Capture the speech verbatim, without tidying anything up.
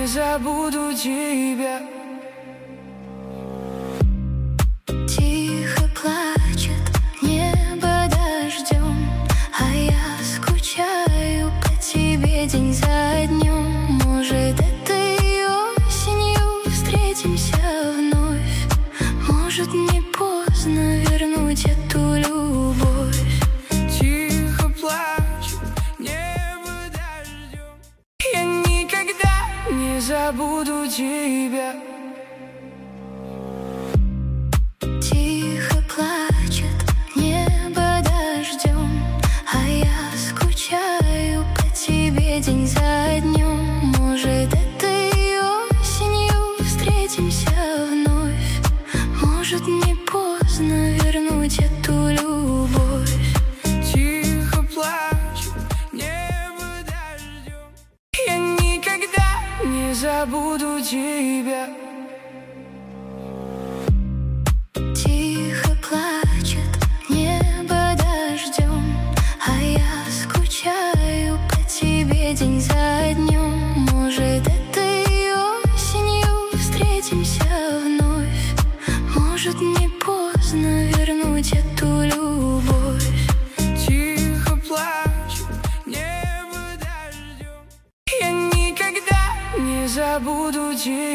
не забуду тебя. Тихо плачет небо дождем, а я скучаю по тебе день за днем. Может, этой осенью встретимся вновь. Может, не поздно вернуть эту любовь. Тихо плачет небо дождем, я никогда не забуду тебя. Тихо плачет небо дождем, а я скучаю по тебе день за днем. Может, этой осенью встретимся вновь. Может, не поздно вернуть эту любовь. Тихо плачет небо дождем, я никогда не забуду тебя. Тихо плачет небо дождем, а я скучаю по тебе день за днем. Может, этой осенью встретимся вновь. Может, не поздно вернуть эту любовь. Тихо плачет небо дождем, я никогда не забуду тебя.